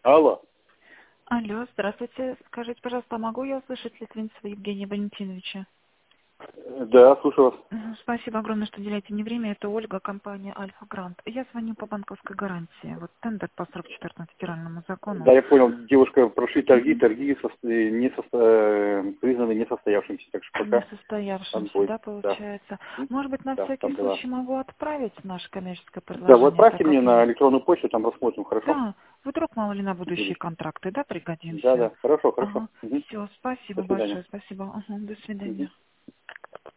Алло. Алло, здравствуйте. Скажите, пожалуйста, могу я услышать Литвинцева Евгения Валентиновича? Да, слушаю вас. Спасибо огромное, что уделяете мне время. Это Ольга, компания Альфа Грант. Я звоню по банковской гарантии. Вот тендер по 44-му федеральному закону. Да, я понял, девушка, прошли торги, Мгм. признаны несостоявшимися, так что Не пока состоявшимся, отбой. да, Да. получается? Может быть, на Да, всякий там была. случай могу отправить наше коммерческое Да, вы предложение, отправьте так мне как на я... электронную почту, там рассмотрим, хорошо? Да, вдруг, мало ли, на В будущие будущем. контракты, да, Да, пригодимся. да, хорошо, хорошо. Ага, Мгм. все, До спасибо свидания. большое, спасибо. Ага, до Мгм. свидания.